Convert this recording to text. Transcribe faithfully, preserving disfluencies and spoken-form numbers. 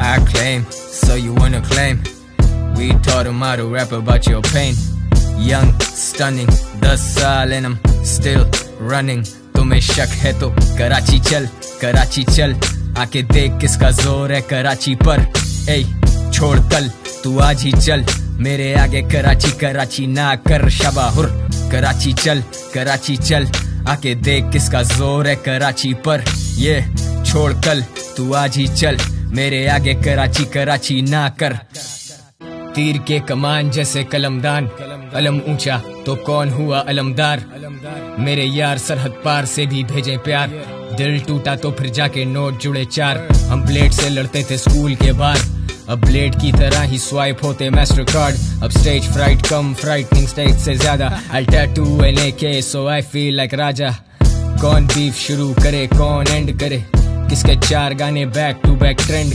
I claim, so you wanna claim. We taught him how to rap about your pain. Young, stunning, दस साल and I'm still running. तुम्हें शक है तो कराची चल, कराची चल, आके देख किसका जोर है कराची पर. ए छोड़ कल, तू आज ही चल, मेरे आगे कराची कराची ना कर शबाहुर. कराची चल, कराची चल, आके देख किसका जोर है कराची पर. ये छोड़ कल, तू आज ही चल, मेरे आगे कराची कराची ना कर. तीर के कमान जैसे कलमदान, अलम ऊंचा तो कौन हुआ अलमदार. मेरे यार सरहद पार से भी भेजे प्यार, दिल टूटा तो फिर जाके नोट जुड़े चार. हम ब्लेड से लड़ते थे स्कूल के बाहर, अब ब्लेड की तरह ही स्वाइप होते मास्टर कार्ड. अब स्टेज फ्राइट कम फ्राइटनिंग स्टेज से ज्यादा. आई टैटू एन ए के सो आई फील लाइक राजा. कौन बीफ शुरू करे कौन एंड करे, किसके चार गाने बैक टू बैक ट्रेंड